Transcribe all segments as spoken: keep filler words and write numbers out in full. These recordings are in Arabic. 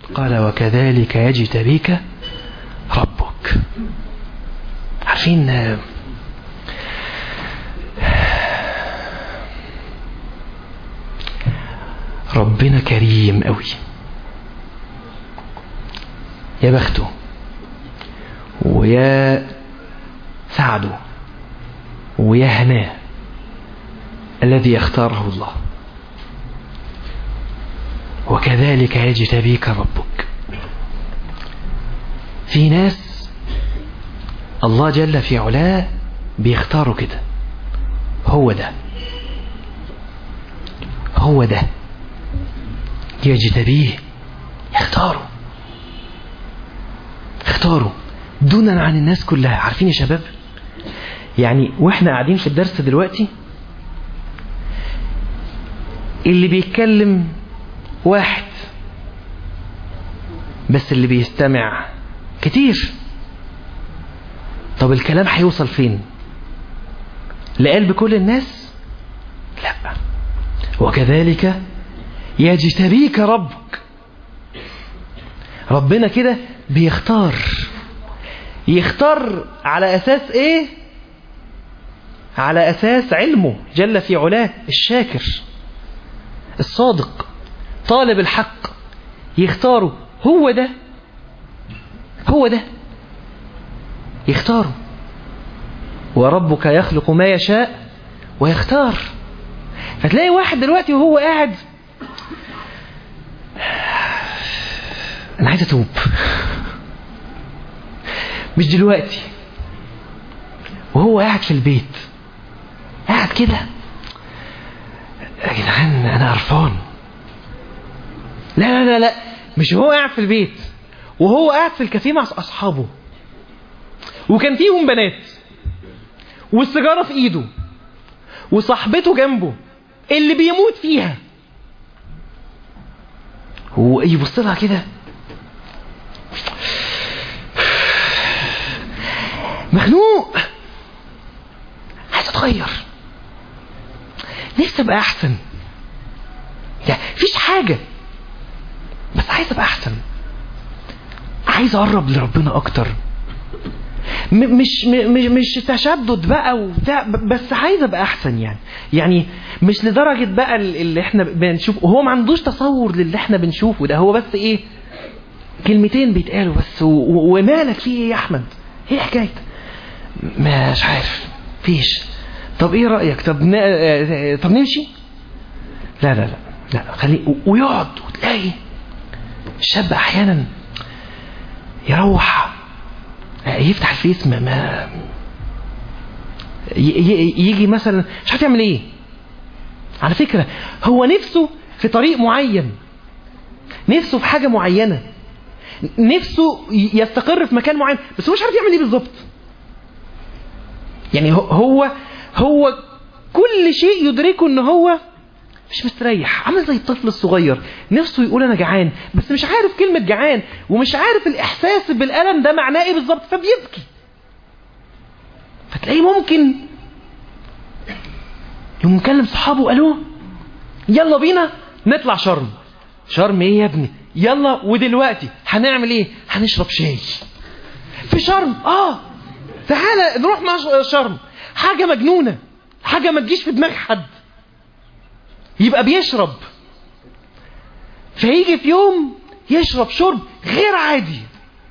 قال وكذلك يجتبيك ربك. عارفين ربنا كريم قوي، يا بخته ويا سعده ويا هناه الذي يختاره الله. وكذلك يجتبيك ربك. في ناس الله جل في علاه بيختاروا كده، هو ده هو ده يجتبيه، يختاره اختاره دونا عن الناس كلها. عارفين يا شباب، يعني واحنا قاعدين في الدرس دلوقتي اللي بيتكلم واحد بس اللي بيستمع كتير. طب الكلام هيوصل فين؟ لقلب كل الناس؟ لا. وكذلك يجتبيك ربك. ربنا كده بيختار. يختار على أساس إيه؟ على أساس علمه جل في علاه، الشاكر الصادق طالب الحق يختاره. هو ده هو ده يختاره. وربك يخلق ما يشاء ويختار. فتلاقي واحد دلوقتي وهو قاعد، أنا عايز أتوب، مش دلوقتي، وهو قاعد في البيت قاعد كده، يا جدعان أنا قرفان. لا لا لا لا مش هو قاعد في البيت، وهو قاعد في الكافيه مع أصحابه، وكان فيهم بنات، والسيجارة في إيده، وصاحبته جنبه اللي بيموت فيها، هو يبص لها كده مخنوق، عايز اتغير، نفسي ابقى احسن، يعني مفيش حاجة بس عايز ابقى احسن، عايز اقرب لربنا اكتر، م- مش م- مش مش تشدد بقى وبتاع، بس عايز ابقى احسن. يعني يعني مش لدرجة بقى اللي احنا بنشوف، وهو ما عندوش تصور للي احنا بنشوفه ده، هو بس ايه كلمتين بيتقالوا بس، و- ومالك فيه ايه يا احمد، ايه حكايتك؟ مش عارف، فيش. طب ايه رأيك؟ طب ن... طب نمشي؟ لا لا لا لا خليه، ويقعد. وتلاقي الشاب احيانا يروح يفتح الفيس، ما, ما ي... يجي مثلا مش عارف يعمل ايه. على فكرة هو نفسه في طريق معين، نفسه في حاجة معينة، نفسه يستقر في مكان معين، بس هو مش عارف يعمل ايه بالظبط. يعني هو هو كل شيء يدركه ان هو مش مستريح، عامل زي الطفل الصغير نفسه يقول انا جعان، بس مش عارف كلمة جعان، ومش عارف الاحساس بالألم ده معناه ايه بالظبط، فبيبكي. فتلاقيه ممكن يوم مكلم صحابه قالوا يلا بينا نطلع شرم. شرم ايه يا ابني؟ يلا ودلوقتي هنعمل ايه؟ هنشرب شاي في شرم. اه تعالى نروح مع شرم. حاجة مجنونة، حاجة ما تجيش في دماغ حد. يبقى بيشرب، فيجي في يوم يشرب شرب غير عادي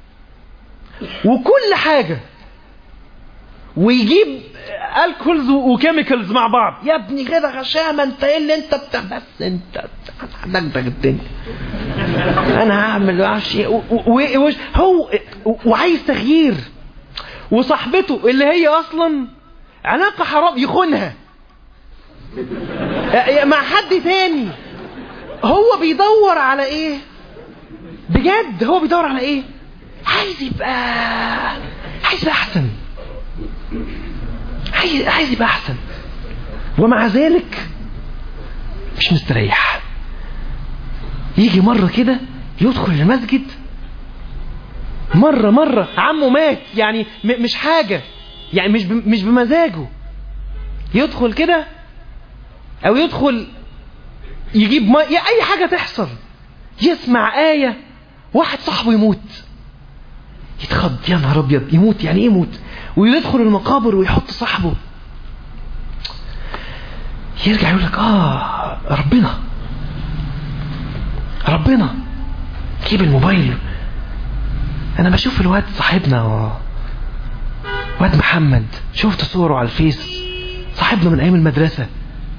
وكل حاجة، ويجيب الكولز وكيميكالز مع بعض. يا ابني كده غشامة، انت ايه اللي انت بتاع، بس انت هدغدغ الدنيا، انا هعمل معرفش ايه، هو وعايز تغيير. وصاحبته اللي هي اصلا علاقة حرام يخونها مع حد تاني. هو بيدور على ايه بجد؟ هو بيدور على ايه؟ عايز يبقى عايز يبقى احسن، عايز عايز يبقى احسن، ومع ذلك مش مستريح. يجي مرة كده يدخل المسجد، مرة مرة عمه مات، يعني م- مش حاجة، يعني مش ب- مش بمزاجه يدخل كده، او يدخل يجيب ما... اي حاجة تحصل، يسمع آية واحد صاحبه يموت يتخض، يا نهار ابيض يموت يعني ايه يموت؟ ويدخل المقابر ويحط صاحبه، يرجع يقول لك اه ربنا ربنا جيب الموبايل. انا بشوف الواد صاحبنا واد محمد، شفت صوره على الفيس، صاحبنا من ايام المدرسة،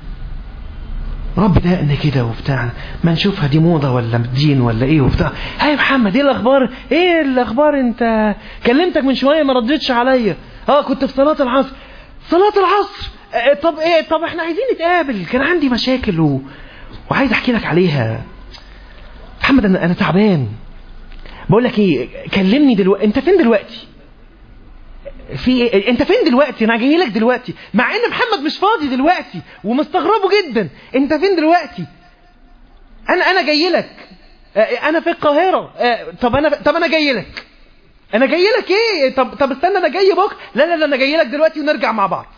رب دقنا كده وبتاع، ما نشوفها دي موضة ولا دين ولا ايه وبتاع. هاي محمد ايه الاخبار؟ ايه الاخبار؟ انت كلمتك من شوية ما ردتش عليا. اه كنت في صلاة العصر. صلاة العصر؟ اه طب ايه، طب احنا عايزين نتقابل، كان عندي مشاكل و... وعايز احكي لك عليها. محمد انا انا تعبان. بقول لك ايه، كلمني دلوقتي. انت فين دلوقتي؟ في ايه؟ انت فين دلوقتي؟ انا جاي لك دلوقتي، مع ان محمد مش فاضي دلوقتي ومستغربه جدا. انت فين دلوقتي؟ انا انا جاي لك، انا في القاهره. طب انا طب انا جاي لك انا جاي لك ايه؟ طب طب استنى انا جاي بكره. لا لا لا انا جاي لك دلوقتي ونرجع مع بعض.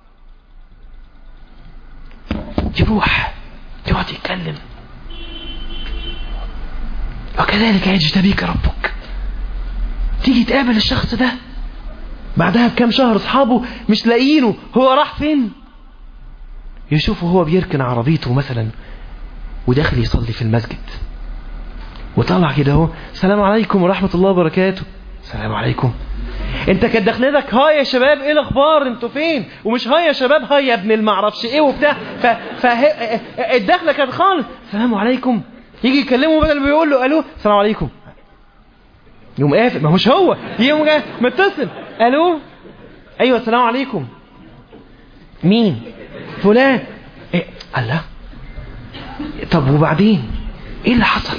يروح يقعد يتكلم، وكذلك يجتبيك ربك. تيجي تقابل الشخص ده بعدها بكام شهر، اصحابه مش لاقيينه، هو راح فين؟ يشوفه هو بيركن عربيته مثلا وداخل يصلي في المسجد، وطلع كده اهو، السلام عليكم ورحمة الله وبركاته. السلام عليكم. انت كانت دخلتك هاي يا شباب ايه الاخبار انتوا فين؟ ومش هاي يا شباب هاي يا ابن المعرفش ايه وبتاع. ف... ف... الدخله كانت خالص السلام عليكم. يجي يكلمه بدل ما يقول له الو السلام عليكم، يقوم قافل. ما مش هو، يقوم متصل الو ايوه السلام عليكم، مين؟ فلان. ايه؟ الله. طب وبعدين ايه اللي حصل؟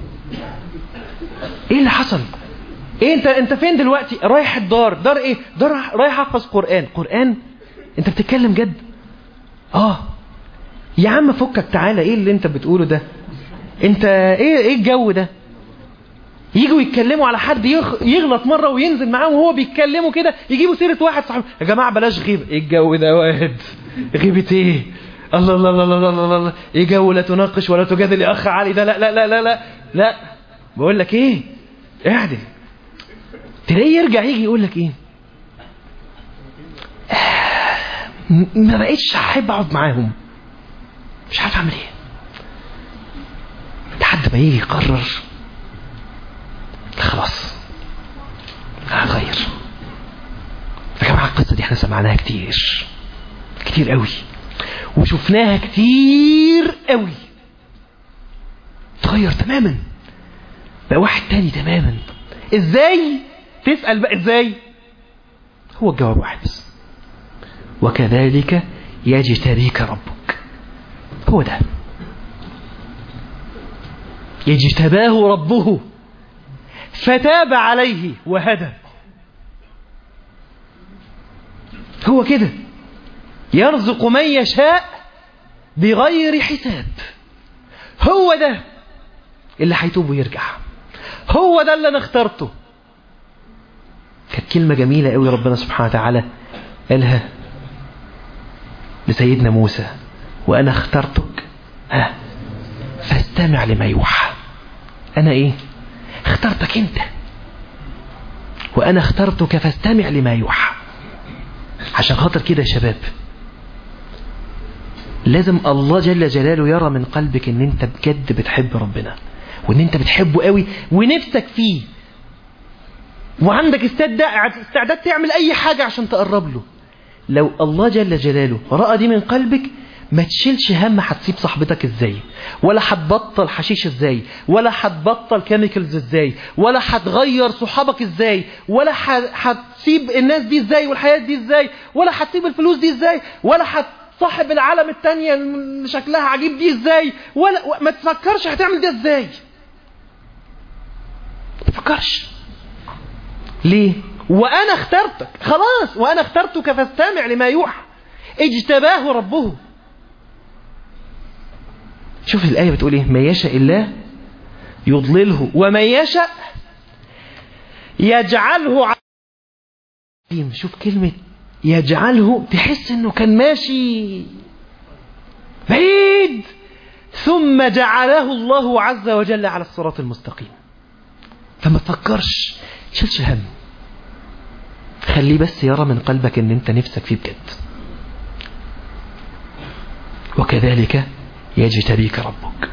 ايه اللي حصل؟ ايه انت انت فين دلوقتي؟ رايح الدار. دار ايه؟ دار رايح احفظ قرآن. قرآن؟ انت بتتكلم جد؟ اه يا عم فكك تعالى، ايه اللي انت بتقوله ده؟ انت ايه ايه الجو ده؟ يجوا يتكلموا على حد يغلط مرة وينزل معاهم وهو بيتكلموا كده، يجيبوا سيرة واحد صاحب، يا جماعة بلاش غيبة. ايه الجو ده واد؟ غيبة ايه؟ الله الله الله الله الله الله. ايه جو لا تناقش ولا تجادل يا اخ علي ده؟ لا لا لا لا لا لا. بقول لك ايه، اعدل. تلاقيه يرجع يجي يقول لك ايه، ما بقيتش احب اقعد معاهم، مش عارف اعمل ايه. لحد ما يجي يقرر خلاص هغير. يا جماعه القصه دي احنا سمعناها كتير كتير قوي وشفناها كتير قوي. تغير تماما، بقى واحد تاني تماما. ازاي؟ تسأل بقى ازاي؟ هو الجواب واحد بس، وكذلك يجتبيك ربك. هو ده، يجتباه ربه فتاب عليه وهدى. هو كده يرزق من يشاء بغير حساب. هو ده اللي هيتوب ويرجع، هو ده اللي انا اخترته. كانت كلمة جميلة قوي ربنا سبحانه وتعالى قالها لسيدنا موسى، وانا اخترتك ها فاستمع لما يوحى. انا ايه؟ اخترتك انت، وانا اخترتك فاستمع لما يوحى. عشان خاطر كده يا شباب لازم الله جل جلاله يرى من قلبك ان انت بجد بتحب ربنا، وان انت بتحبه قوي ونفسك فيه، وعندك استعداد تعمل اي حاجة عشان تقرب له. لو الله جل جلاله رأى دي من قلبك ما تشيلش هم هتسيب صاحبتك ازاي، ولا هتبطل حشيش ازاي، ولا هتبطل كيميكالز ازاي، ولا هتغير صحابك ازاي، ولا هتسيب الناس دي ازاي والحياة دي ازاي، ولا هتسيب الفلوس دي ازاي، ولا هتصاحب العالم التانية اللي شكلها عجيب دي ازاي، ولا ما تفكرش هتعمل ده ازاي. ما تفكرش. ليه؟ وانا اخترتك خلاص، وانا اخترتك فاستمع لما يوحى. اجتباه ربه. شوف الآية بتقول ايه، ما يشاء الله يضلله وما يشاء يجعله عظيم. شوف كلمة يجعله، تحس انه كان ماشي بعيد ثم جعله الله عز وجل على الصراط المستقيم. فما تفكرش، شلش هم، خليه بس يرى من قلبك ان انت نفسك فيه بجد. وكذلك يجتبيك ربك.